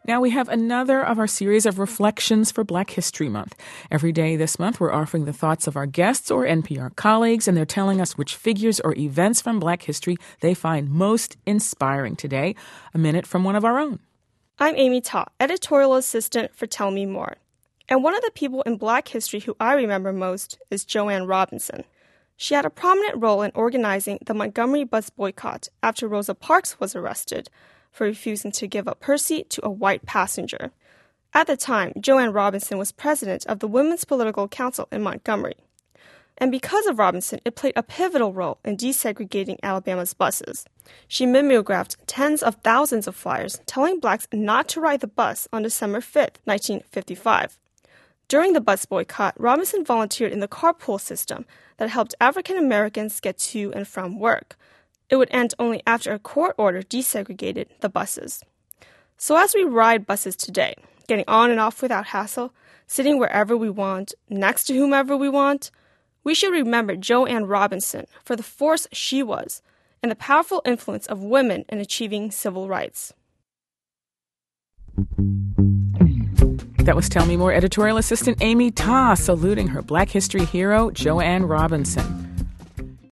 Now we have another of our series of reflections for Black History Month. Every day this month, we're offering the thoughts of our guests or NPR colleagues, and they're telling us which figures or events from Black history they find most inspiring. Today, a minute from one of our own. I'm Amy Ta, editorial assistant for Tell Me More. And one of the people in Black history who I remember most is Joanne Robinson. She had a prominent role in organizing the Montgomery bus boycott after Rosa Parks was arrested for refusing to give up her seat to a white passenger. At the time, Joanne Robinson was president of the Women's Political Council in Montgomery. And because of Robinson, it played a pivotal role in desegregating Alabama's buses. She mimeographed tens of thousands of flyers telling blacks not to ride the bus on December 5th, 1955. During the bus boycott, Robinson volunteered in the carpool system that helped African Americans get to and from work. It would end only after a court order desegregated the buses. So as we ride buses today, getting on and off without hassle, sitting wherever we want, next to whomever we want, we should remember Joanne Robinson for the force she was and the powerful influence of women in achieving civil rights. That was Tell Me More editorial assistant Amy Ta saluting her Black history hero, Joanne Robinson.